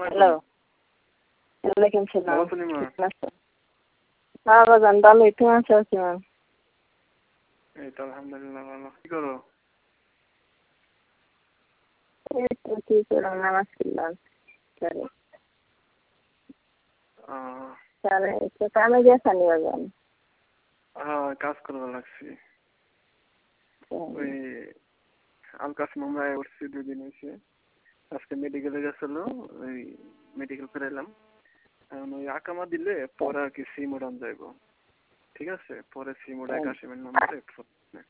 Hello, ওয়ালাইকুম সালাম। ভালো আছেন মা? হ্যাঁ বাজান ভালোই, তুমি আছো কেমন? এই তো আলহামদুলিল্লাহ ভালো। কি করো? এই তো কি করলাম, নামাজ পড়লাম। তাহলে একটু কামে গেছানি বাজান? হ্যাঁ, কাজ করবা লাগছি। ওই আলকাস মামলায় উঠছি 2 দিন হয়েছে। আজকে মেডিকেলে গেছিল, ওই মেডিকেল করে এলাম। এখন ওই আকামা দিলে পরে আর কি সিম উড়ান যাইব। ঠিক আছে, পরে সিম উড়ায় কাশিমের নম্বরে